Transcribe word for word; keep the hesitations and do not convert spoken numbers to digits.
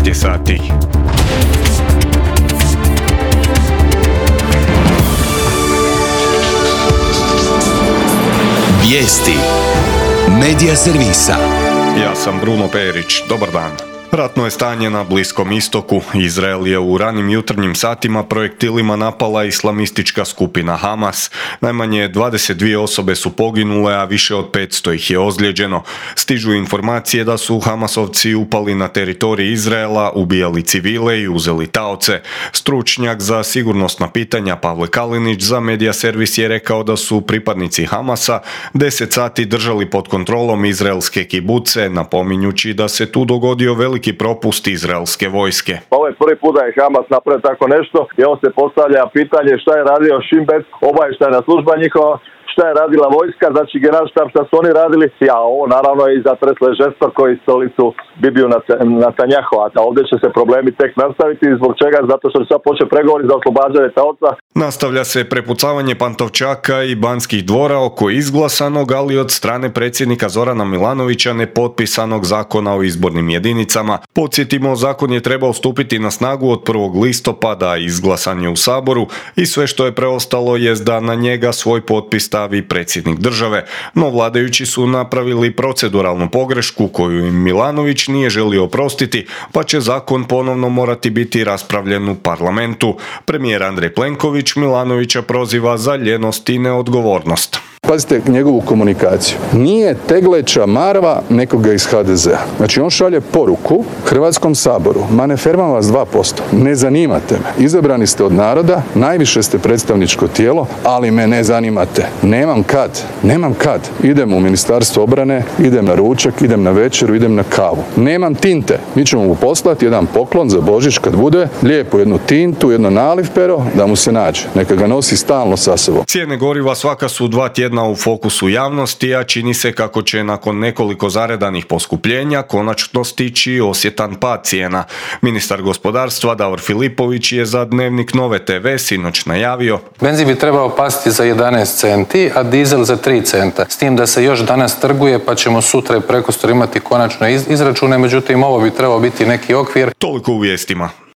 je sati. Vijesti Medija servisa. Ja sam Bruno Perić. Dobar dan. Ratno je stanje na Bliskom istoku. Izrael je u ranim jutarnjim satima projektilima napala islamistička skupina Hamas. Najmanje dvadeset dvije osobe su poginule, a više od petsto ih je ozlijeđeno. Stižu informacije da su Hamasovci upali na teritorij Izraela, ubijali civile i uzeli taoce. Stručnjak za sigurnosna pitanja Pavle Kalinić za Medija servis je rekao da su pripadnici Hamasa deset sati držali pod kontrolom izraelske kibuce, napominjući da se tu dogodio veliki propust izraelske vojske. Ovo je prvi put da je Hamas napravio tako nešto i ovo se postavlja pitanje šta je radio Shin Bet, obavještajna služba njihova, šta je radila vojska, znači generalštab, šta su oni radili, a ovo naravno je i zatreslo je žestoko i stolicu Bibiju Netanjahua, a ovdje će se problemi tek nastaviti, zbog čega? Zato što će sad početi pregovori za oslobađanje taoca. Nastavlja se prepucavanje Pantovčaka i Banskih dvora oko izglasanog, ali od strane predsjednika Zorana Milanovića nepotpisanog zakona o izbornim jedinicama. Podsjetimo, zakon je trebao stupiti na snagu od prvog listopada, izglasan je u Saboru i sve što je preostalo jest da na njega svoj potpis stavi predsjednik države. No vladajući su napravili proceduralnu pogrešku koju im Milanović nije želio oprostiti, pa će zakon ponovno morati biti raspravljen u parlamentu. Premijer Andrej Plenković Milanovića proziva za ljenost i neodgovornost. Pazite njegovu komunikaciju. Nije tegleća marva nekoga iz ha de zea. Znači on šalje poruku Hrvatskom saboru. Ma ne fermam vas dva posto. Ne zanimate me. Izabrani ste od naroda, najviše ste predstavničko tijelo, ali me ne zanimate. Nemam kad. Nemam kad. Idem u Ministarstvo obrane, idem na ručak, idem na večeru, idem na kavu. Nemam tinte. Mi ćemo mu poslati jedan poklon za Božić kad bude, lijepo jednu tintu, jedno naliv pero, da mu se nađe. Neka ga nosi stalno sa sobom. Cijene goriva svaka su dva tjedna u fokusu javnosti, a čini se kako će nakon nekoliko zaredanih poskupljenja konačno stići osjetan pad cijena. Ministar gospodarstva Davor Filipović je za Dnevnik Nove te ve sinoć najavio: benzin bi trebao pasti za jedanaest centi, a dizel za tri centa. S tim da se još danas trguje, pa ćemo sutra i prekostor imati konačno izračune, međutim ovo bi trebao biti neki okvir. Toliko u vijestima.